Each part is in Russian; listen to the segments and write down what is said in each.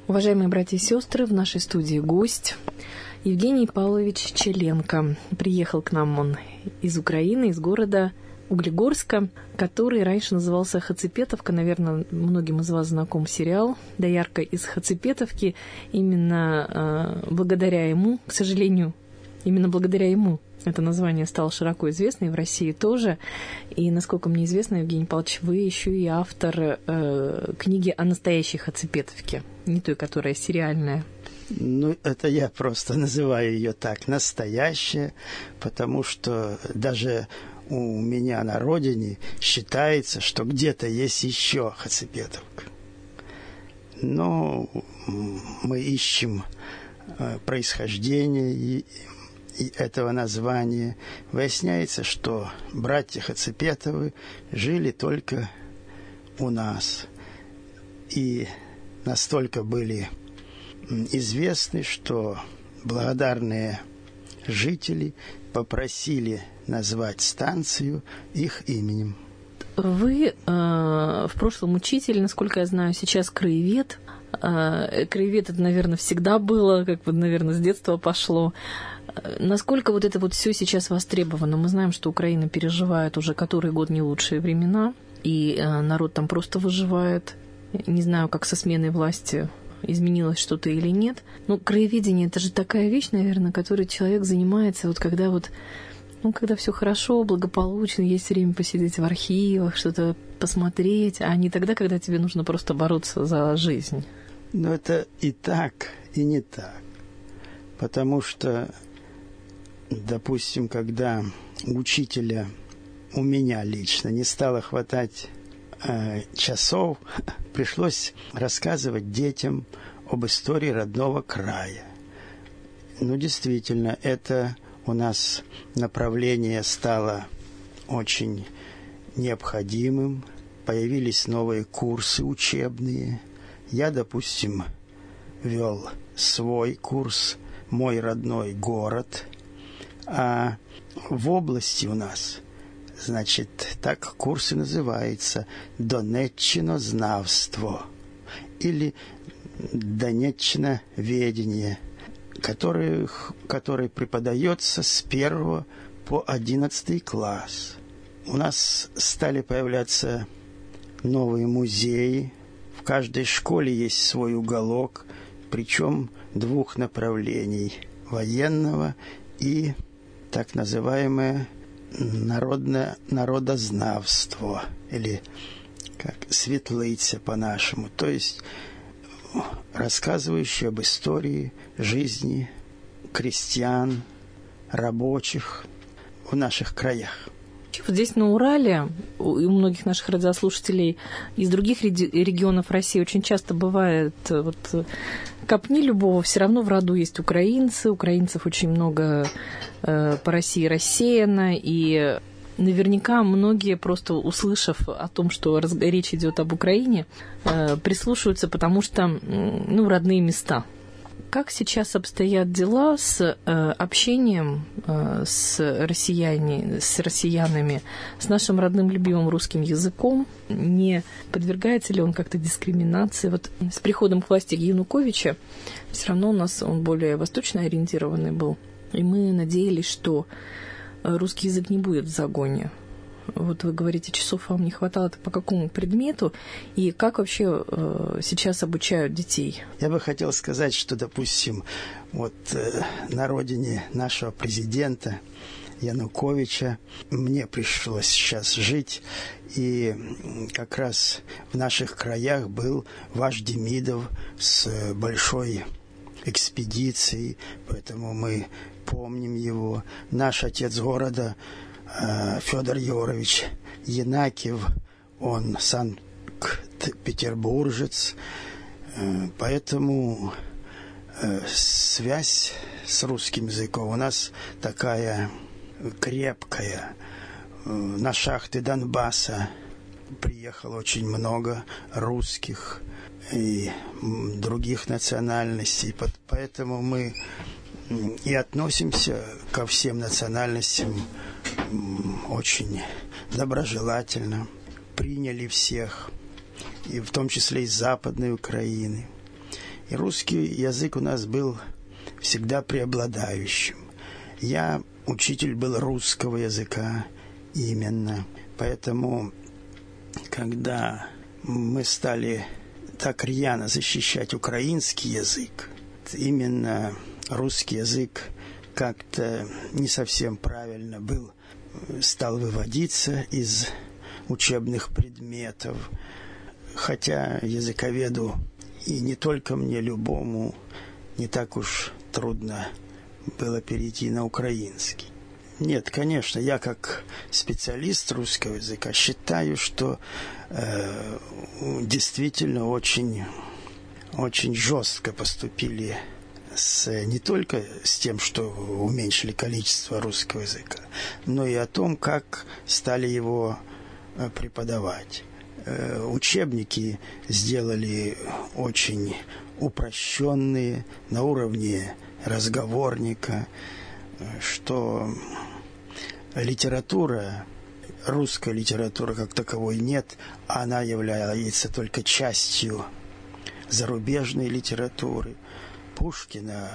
Уважаемые братья и сестры, в нашей студии гость Евгений Павлович Челенко. Приехал к нам он из Украины, из города Углегорска, который раньше назывался Хацепетовка. Наверное, многим из вас знаком сериал «Доярка из Хацепетовки». Именно благодаря ему, к сожалению, именно благодаря ему это название стало широко известно, и в России тоже. И, насколько мне известно, Евгений Павлович, вы еще и автор книги о настоящей Хацепетовке, не той, которая сериальная. Ну, это я просто называю ее так, настоящая, потому что даже у меня на родине считается, что где-то есть еще Хацепетовка. Но мы ищем происхождение и этого названия. Выясняется, что братья Хацепетовы жили только у нас. И настолько были известны, что благодарные жители попросили назвать станцию их именем. Вы в прошлом учитель, насколько я знаю, сейчас краевед. Краевед это, наверное, всегда было, как бы, наверное, с детства пошло. Насколько вот это вот все сейчас востребовано? Мы знаем, что Украина переживает уже который год не лучшие времена, и народ там просто выживает. Не знаю, как со сменой власти изменилось что-то или нет. Но краеведение — это же такая вещь, наверное, которой человек занимается, вот когда все хорошо, благополучно, есть время посидеть в архивах, что-то посмотреть, а не тогда, когда тебе нужно просто бороться за жизнь. Но это и так, и не так. Потому что, допустим, когда учителя у меня лично не стало хватать часов, пришлось рассказывать детям об истории родного края. Ну, действительно, это у нас направление стало очень необходимым. Появились новые курсы учебные. Я, допустим, вел свой курс «Мой родной город». А в области у нас, значит, так курс и называется «Донеччинознавство» или «Донеччиноведение», который преподается с 1 по 11 класс. У нас стали появляться новые музеи. В каждой школе есть свой уголок, причем двух направлений – военного и так называемое народознавство, или как светлыця по-нашему, то есть рассказывающие об истории жизни крестьян, рабочих в наших краях. Вот здесь, на Урале, у многих наших радиослушателей из других регионов России очень часто бывает, вот копни любого, все равно в роду есть украинцы, украинцев очень много по России рассеяно, и наверняка многие, просто услышав о том, что речь идет об Украине, прислушиваются, потому что, родные места. Как сейчас обстоят дела с общением с россиянами, с нашим родным любимым русским языком? Не подвергается ли он как-то дискриминации? Вот с приходом к власти Януковича все равно у нас он более восточно ориентированный был, и мы надеялись, что русский язык не будет в загоне. Вот вы говорите, часов вам не хватало, это по какому предмету? И как вообще сейчас обучают детей? Я бы хотел сказать, что, допустим, на родине нашего президента Януковича мне пришлось сейчас жить, и как раз в наших краях был вождь Демидов с большой экспедицией, поэтому мы помним его. Наш отец города Федор Егорович Янакиев, он санкт-петербуржец, поэтому связь с русским языком у нас такая крепкая. На шахты Донбасса приехало очень много русских и других национальностей, поэтому мы и относимся ко всем национальностям очень доброжелательно, приняли всех, и в том числе из Западной Украины. И русский язык у нас был всегда преобладающим. Я учитель был русского языка именно. Поэтому, когда мы стали так рьяно защищать украинский язык, именно русский язык как-то не совсем правильно стал выводиться из учебных предметов. Хотя языковеду, и не только мне, любому, не так уж трудно было перейти на украинский. Нет, конечно, я как специалист русского языка считаю, что действительно очень, очень жестко поступили не только с тем, что уменьшили количество русского языка, но и о том, как стали его преподавать. Учебники сделали очень упрощенные, на уровне разговорника, что литература, русская литература как таковой нет, она является только частью зарубежной литературы. Пушкина,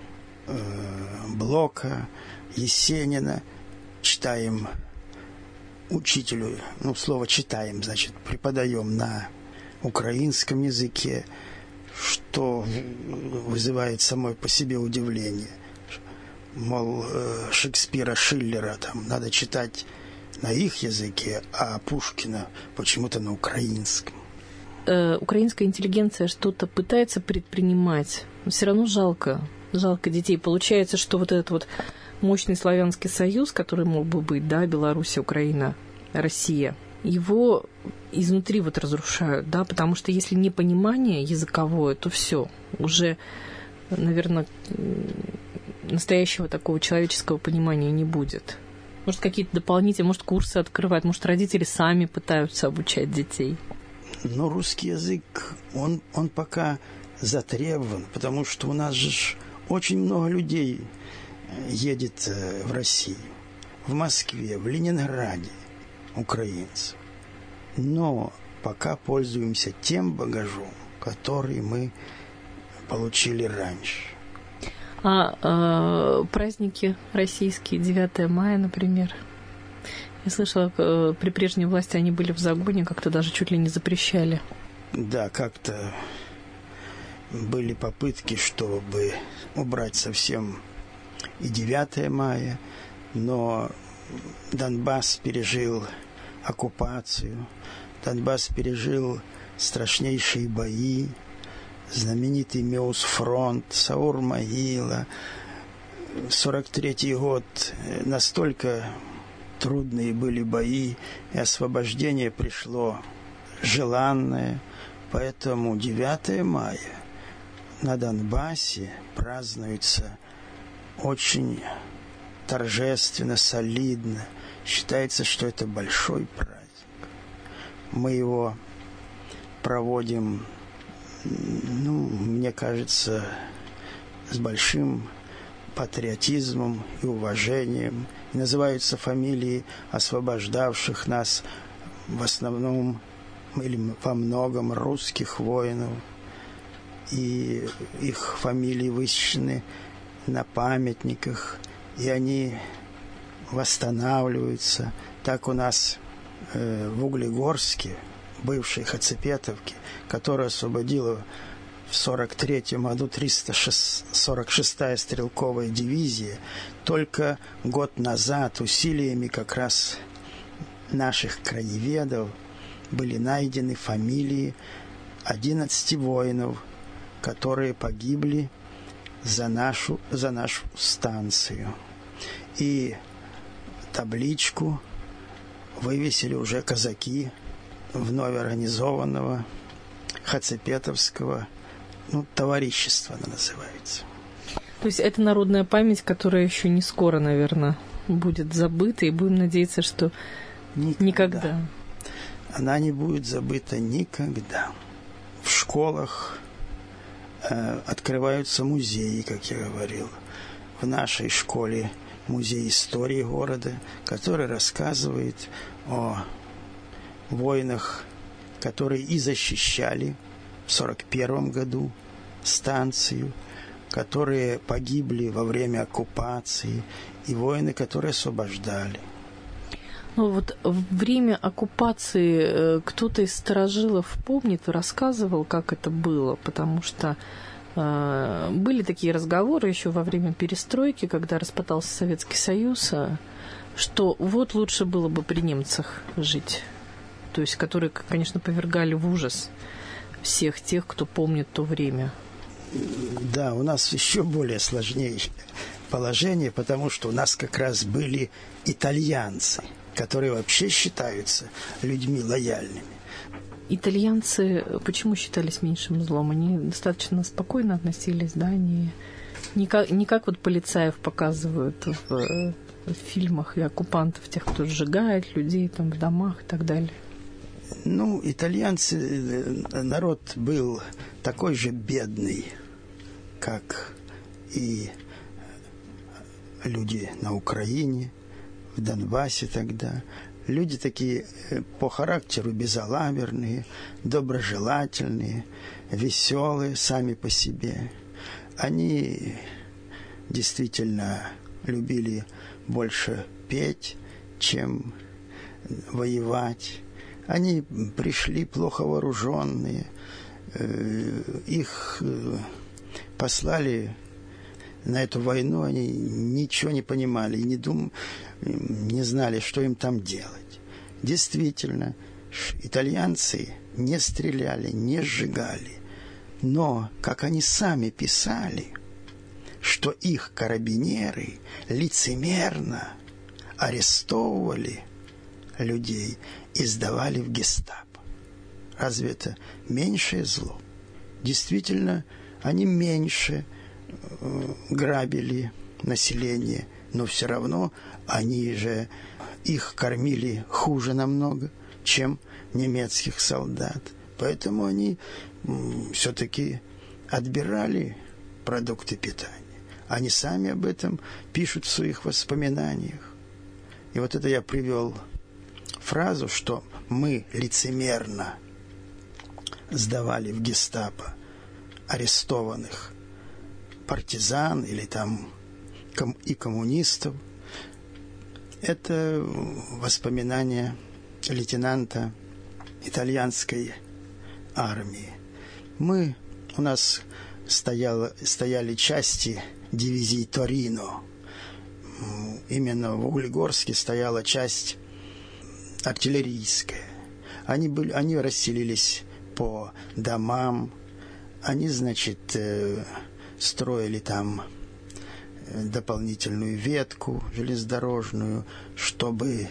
Блока, Есенина читаем учителю, слово читаем, значит, преподаем на украинском языке, что вызывает самое по себе удивление. Мол, Шекспира, Шиллера там надо читать на их языке, а Пушкина почему-то на украинском. Украинская интеллигенция что-то пытается предпринимать, но все равно жалко детей. Получается, что вот этот вот мощный славянский союз, который мог бы быть, да, Беларусь, Украина, Россия, его изнутри вот разрушают, да, потому что если непонимание языковое, то все, уже, наверное, настоящего такого человеческого понимания не будет. Может, какие-то дополнительные, может, курсы открывать, может, родители сами пытаются обучать детей. Но русский язык, он пока затребован, потому что у нас же очень много людей едет в Россию, в Москве, в Ленинграде, украинцев. Но пока пользуемся тем багажом, который мы получили раньше. А праздники российские, 9 мая, например? Я слышала, при прежней власти они были в загоне, как-то даже чуть ли не запрещали. Да, как-то были попытки, чтобы убрать совсем и 9 мая, но Донбасс пережил оккупацию, Донбасс пережил страшнейшие бои, знаменитый Меусфронт, Саур-могила. 43-й год настолько трудные были бои, и освобождение пришло желанное. Поэтому 9 мая на Донбассе празднуется очень торжественно, солидно. Считается, что это большой праздник. Мы его проводим, мне кажется, с большим патриотизмом и уважением. И называются фамилии освобождавших нас в основном или во многом русских воинов. И их фамилии высечены на памятниках, и они восстанавливаются. Так у нас в Углегорске, бывшей Хацепетовке, которая освободила в 1943 году 346-я стрелковая дивизия, только год назад усилиями как раз наших краеведов были найдены фамилии 11 воинов, которые погибли за нашу станцию. И табличку вывесили уже казаки вновь организованного Хацепетовского товарищества, она называется. То есть это народная память, которая еще не скоро, наверное, будет забыта, и будем надеяться, что никогда. Она не будет забыта никогда. В школах открываются музеи, как я говорил. В нашей школе музей истории города, который рассказывает о воинах, которые и защищали в 1941 году станцию, которые погибли во время оккупации, и воины, которые освобождали. Ну вот время оккупации кто-то из старожилов помнит, рассказывал, как это было, потому что были такие разговоры еще во время перестройки, когда распадался Советский Союз, что вот лучше было бы при немцах жить. То есть, которые, конечно, повергали в ужас всех тех, кто помнит то время. Да, у нас еще более сложнее положение, потому что у нас как раз были итальянцы, которые вообще считаются людьми лояльными. Итальянцы почему считались меньшим злом? Они достаточно спокойно относились, да? Не как вот полицаев показывают в фильмах и оккупантов, тех, кто сжигает людей там в домах и так далее. Ну, итальянцы, народ был такой же бедный, как и люди на Украине, в Донбассе тогда. Люди такие по характеру безалаберные, доброжелательные, веселые сами по себе. Они действительно любили больше петь, чем воевать. Они пришли плохо вооруженные, их послали на эту войну, они ничего не понимали и не знали, что им там делать. Действительно, итальянцы не стреляли, не сжигали, но, как они сами писали, что их карабинеры лицемерно арестовывали людей и сдавали в гестапо. Разве это меньшее зло? Действительно, они меньше грабили население, но все равно они же их кормили хуже намного, чем немецких солдат. Поэтому они все-таки отбирали продукты питания. Они сами об этом пишут в своих воспоминаниях. И вот это я привел фразу, что мы лицемерно сдавали в гестапо арестованных партизан или там и коммунистов. Это воспоминания лейтенанта итальянской армии. У нас стояли части дивизии Торино. Именно в Углегорске стояла часть артиллерийская. Они расселились по домам. Они, значит, строили там дополнительную ветку железнодорожную, чтобы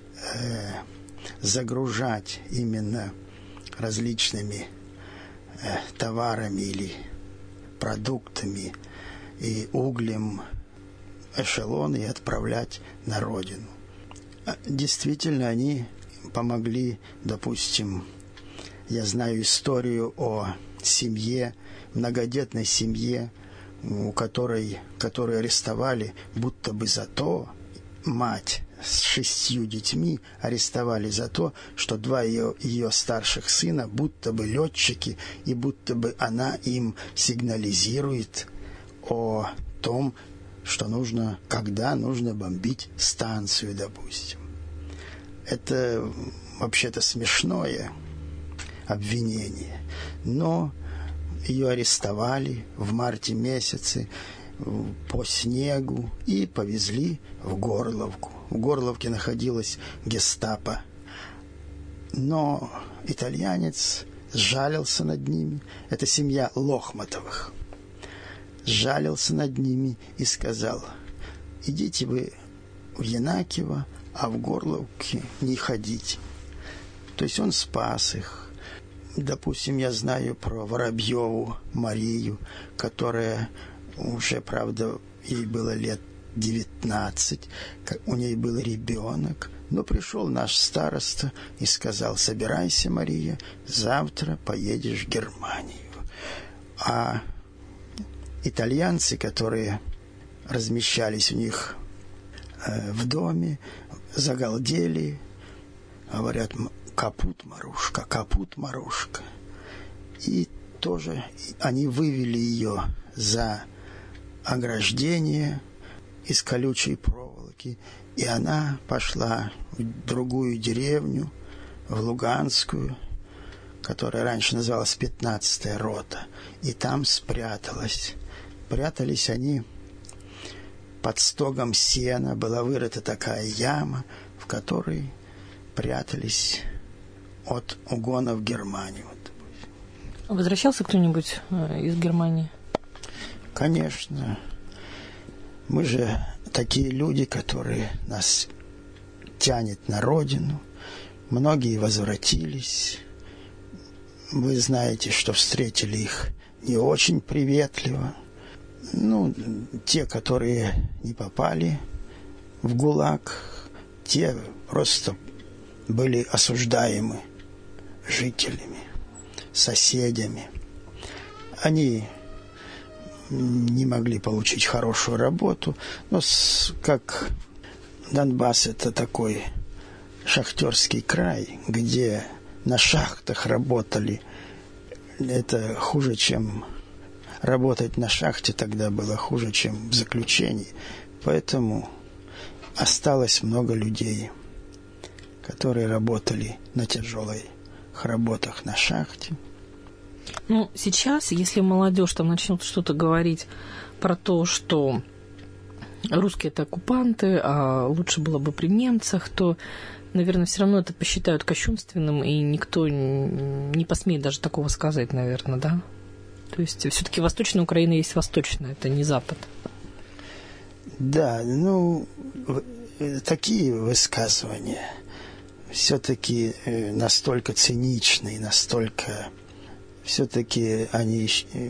загружать именно различными товарами или продуктами и углем эшелоны и отправлять на родину. Действительно, они помогли, допустим, я знаю историю о семье, многодетной семье, которую арестовали, будто бы за то, мать с 6 детьми арестовали за то, что 2 ее старших сына будто бы летчики, и будто бы она им сигнализирует о том, что когда нужно бомбить станцию, допустим. Это вообще-то смешное обвинение, но ее арестовали в марте месяце по снегу и повезли в Горловку. В Горловке находилась гестапо. Но итальянец сжалился над ними. Это семья Лохматовых. Сжалился над ними и сказал: идите вы в Янакиево, а в Горловке не ходите. То есть он спас их. Допустим, я знаю про Воробьеву Марию, которая уже, правда, ей было лет 19, у ней был ребенок, но пришел наш староста и сказал: собирайся, Мария, завтра поедешь в Германию. А итальянцы, которые размещались у них в доме, загалдели, говорят: капут, Марушка, капут, Марушка. И тоже они вывели ее за ограждение из колючей проволоки, и она пошла в другую деревню, в Луганскую, которая раньше называлась 15-я рота, и там спряталась. Прятались они под стогом сена, была вырыта такая яма, в которой прятались от угона в Германию. Возвращался кто-нибудь из Германии? Конечно. Мы же такие люди, которые нас тянет на родину. Многие возвратились. Вы знаете, что встретили их не очень приветливо. Ну, те, которые не попали в ГУЛАГ, те просто были осуждаемы жителями, соседями. Они не могли получить хорошую работу, но как Донбасс — это такой шахтерский край, где на шахтах работали, это хуже, чем работать на шахте тогда было хуже, чем в заключении. Поэтому осталось много людей, которые работали на тяжелых работах на шахте. Ну, сейчас, если молодежь там начнет что-то говорить про то, что русские — это оккупанты, а лучше было бы при немцах, то, наверное, все равно это посчитают кощунственным, и никто не посмеет даже такого сказать, наверное, да? То есть все-таки Восточная Украина есть Восточная, это не Запад. Да, ну, такие высказывания все-таки настолько циничные, настолько все-таки они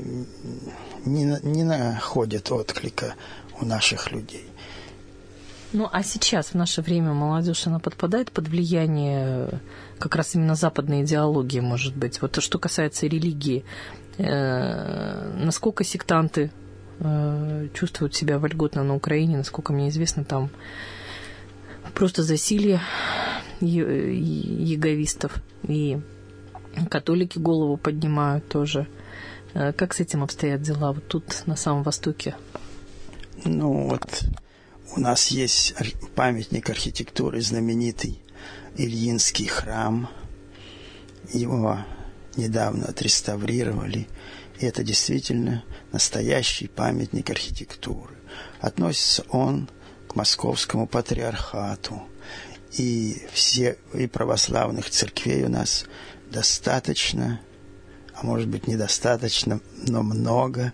не находят отклика у наших людей. Ну, а сейчас, в наше время, молодежь, она подпадает под влияние как раз именно западной идеологии, может быть? Вот то, что касается религии, насколько сектанты чувствуют себя вольготно на Украине, насколько мне известно, там просто засилье яговистов, и католики голову поднимают тоже. Как с этим обстоят дела вот тут, на самом Востоке? Ну, вот у нас есть памятник архитектуры, знаменитый Ильинский храм. Его недавно отреставрировали. И это действительно настоящий памятник архитектуры. Относится он к Московскому патриархату. И православных церквей у нас достаточно, а может быть недостаточно, но много.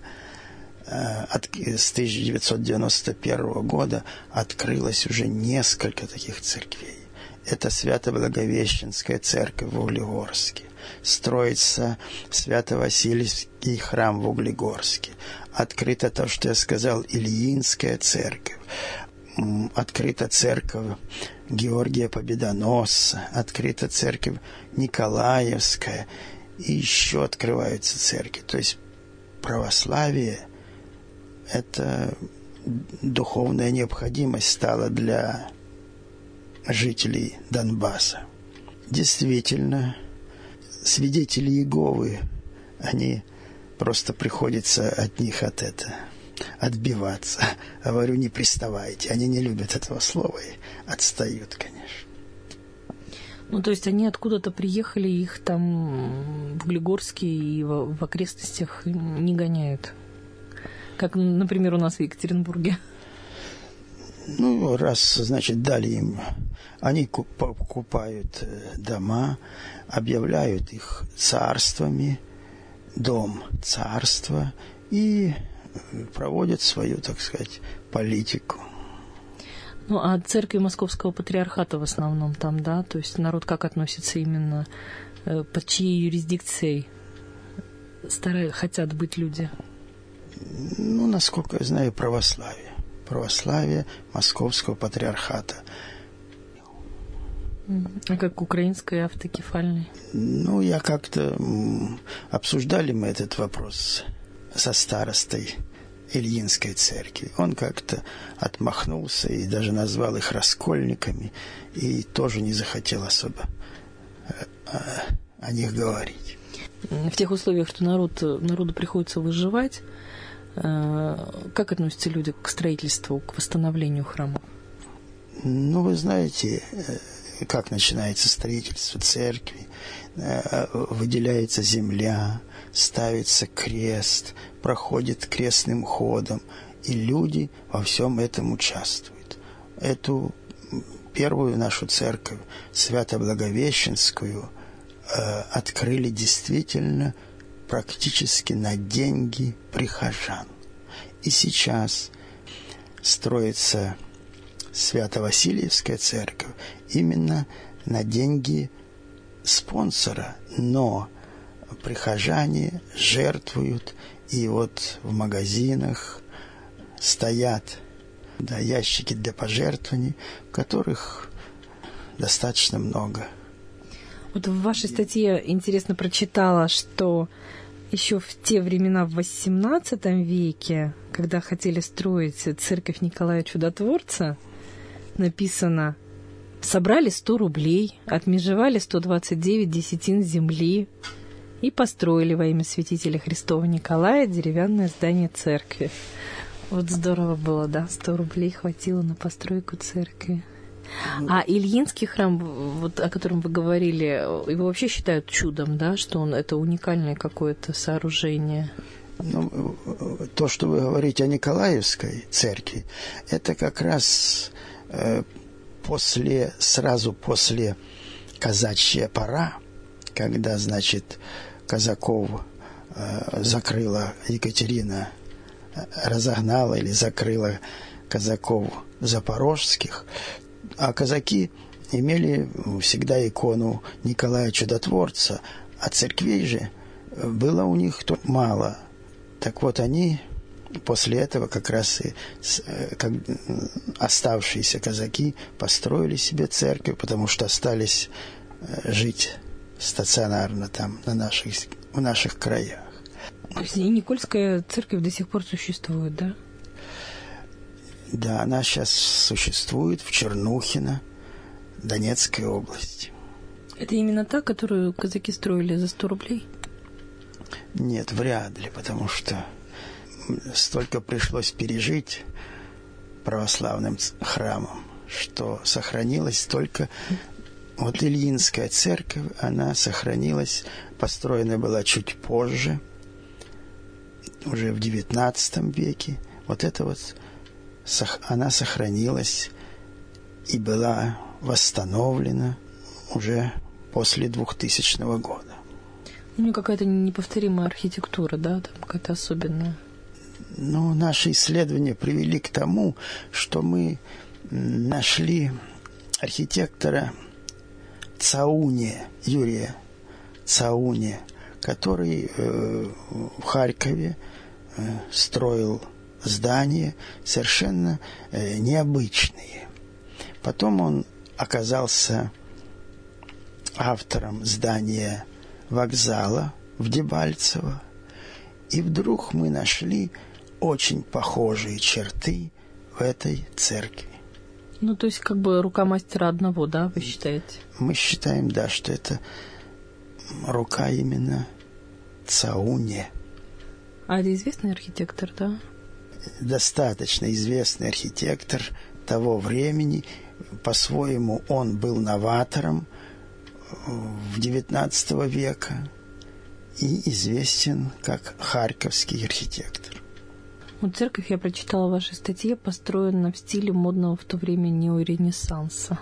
С 1991 года открылось уже несколько таких церквей. Это Свято-Благовещенская церковь в Углегорске. Строится Свято-Васильевский храм в Углегорске. Открыто то, что я сказал, Ильинская церковь. Открыта церковь Георгия Победоносца. Открыта церковь Николаевская. И еще открываются церкви. То есть православие — это духовная необходимость стала для жителей Донбасса. Действительно, свидетели Иеговы, они просто приходится от них отбиваться. Говорю, не приставайте. Они не любят этого слова и отстают, конечно. Ну, то есть они откуда-то приехали, их там в Углегорске и в окрестностях не гоняют? Как, например, у нас в Екатеринбурге. Ну, раз, значит, дали им, они покупают дома, объявляют их царствами, дом царства, и проводят свою, так сказать, политику. Ну, а церкви Московского патриархата в основном там, да? То есть народ как относится именно, под чьей юрисдикцией хотят быть люди? Ну, насколько я знаю, православие. Православие Московского патриархата. А как украинской автокефальной? Ну, я как-то... Обсуждали мы этот вопрос со старостой Ильинской церкви. Он как-то отмахнулся и даже назвал их раскольниками, и тоже не захотел особо о них говорить. в тех условиях, что народу приходится выживать, как относятся люди к строительству, к восстановлению храмов? Ну, вы знаете, как начинается строительство церкви. Выделяется земля, ставится крест, проходит крестным ходом, и люди во всем этом участвуют. Эту первую нашу церковь, Свято-Благовещенскую, открыли действительно практически на деньги прихожан. И сейчас строится Свято-Васильевская церковь именно на деньги спонсора, но прихожане жертвуют, и вот в магазинах стоят ящики для пожертвований, в которых достаточно много. Вот в вашей статье интересно прочитала, что еще в те времена, в XVIII веке, когда хотели строить церковь Николая Чудотворца, написано: собрали 100 рублей, отмежевали 129 десятин земли и построили во имя святителя Христова Николая деревянное здание церкви. Вот здорово было, да, 100 рублей хватило на постройку церкви. А Ильинский храм, вот, о котором вы говорили, его вообще считают чудом, да, что это уникальное какое-то сооружение? Ну, то, что вы говорите о Николаевской церкви, это как раз сразу после казачья пора, когда, значит, казаков закрыла Екатерина, разогнала или закрыла казаков запорожских, а казаки имели всегда икону Николая Чудотворца, а церквей же было у них мало. Так вот, они после этого как раз и оставшиеся казаки построили себе церковь, потому что остались жить стационарно там, в наших краях. То есть и Никольская церковь до сих пор существует, да? Да, она сейчас существует в Чернухино, Донецкой области. Это именно та, которую казаки строили за 100 рублей? Нет, вряд ли, потому что столько пришлось пережить православным храмам, что сохранилась только... Вот Ильинская церковь, она сохранилась, построена была чуть позже, уже в XIX веке. Вот это вот, она сохранилась и была восстановлена уже после 2000 года. У нее какая-то неповторимая архитектура, да, там какая-то особенная. Ну, наши исследования привели к тому, что мы нашли архитектора Цауне, Юрия Цауне, который в Харькове строил здания совершенно необычные. Потом он оказался автором здания вокзала в Дебальцево, и вдруг мы нашли очень похожие черты в этой церкви. Ну, то есть, как бы рука мастера одного, да, вы считаете? Мы считаем, да, что это рука именно Цауне. А это известный архитектор, да? Достаточно известный архитектор того времени. По-своему, он был новатором в XIX века и известен как харьковский архитектор. Вот церковь, я прочитала в вашей статье, построена в стиле модного в то время неоренессанса.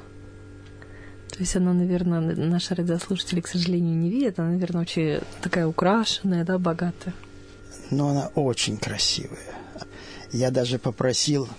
То есть она, наверное, наши радиослушатели, к сожалению, не видят. Она, наверное, очень такая украшенная, да, богатая. Но она очень красивая. Я даже попросил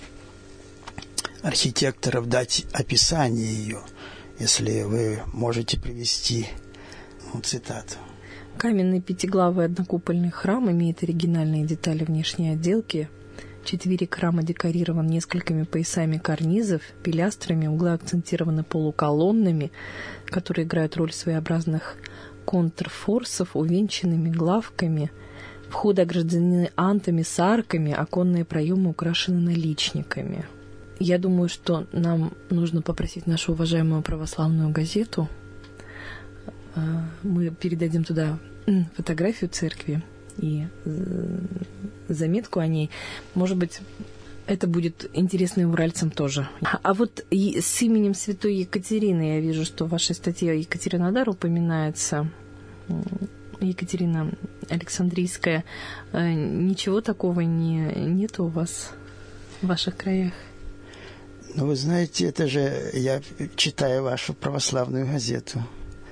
архитекторов дать описание ее, если вы можете привести цитату. Каменный пятиглавый однокупольный храм имеет оригинальные детали внешней отделки. Четверик храма декорирован несколькими поясами карнизов, пилястрами, углы акцентированы полуколоннами, которые играют роль своеобразных контрфорсов, увенчанными главками. Входы ограждены антами с арками, оконные проемы украшены наличниками. Я думаю, что нам нужно попросить нашу уважаемую православную газету Мы передадим туда фотографию церкви и заметку о ней. Может быть, это будет интересно и уральцам тоже. А вот и с именем святой Екатерины я вижу, что в вашей статье Екатеринодар упоминается. Екатерина Александрийская. Ничего такого нет у вас в ваших краях? Ну, вы знаете, это же я читаю вашу православную газету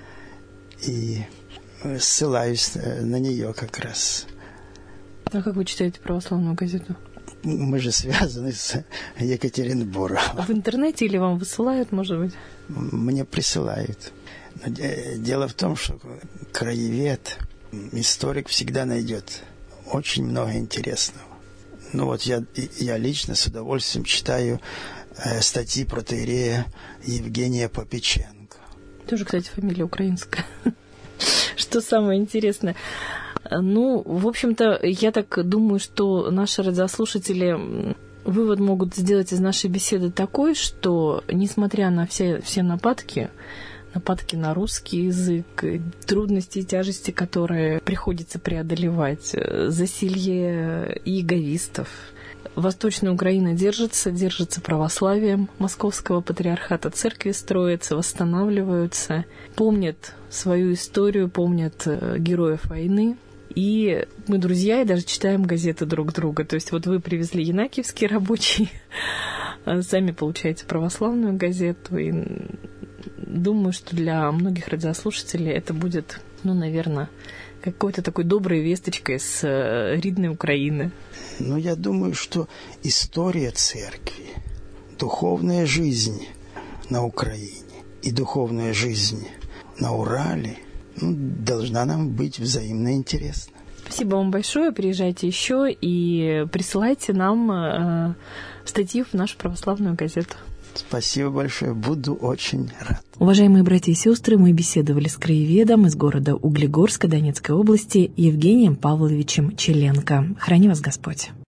и ссылаюсь на нее как раз. А как вы читаете православную газету? Мы же связаны с Екатеринбургом. В интернете или вам высылают, может быть? Мне присылают. Но дело в том, что краевед, историк всегда найдет очень много интересного. Ну вот я лично с удовольствием читаю статьи протоиерея Евгения Попеченко. Тоже, кстати, фамилия украинская. Что самое интересное. Ну, в общем-то, я так думаю, что наши радиослушатели вывод могут сделать из нашей беседы такой, что, несмотря на все нападки на русский язык, трудности и тяжести, которые приходится преодолевать, засилье иеговистов, Восточная Украина держится православием Московского патриархата, церкви строятся, восстанавливаются, помнят свою историю, помнят героев войны. И мы друзья, и даже читаем газеты друг друга. То есть вот вы привезли Янакиевский рабочий, сами получаете православную газету. И думаю, что для многих радиослушателей это будет, наверное, какой-то такой доброй весточкой с рідної України. Ну, я думаю, что история церкви, духовная жизнь на Украине и духовная жизнь на Урале должна нам быть взаимно интересна. Спасибо вам большое. Приезжайте еще и присылайте нам статьи в нашу православную газету. Спасибо большое. Буду очень рад. Уважаемые братья и сестры, мы беседовали с краеведом из города Углегорска Донецкой области Евгением Павловичем Челенко. Храни вас Господь.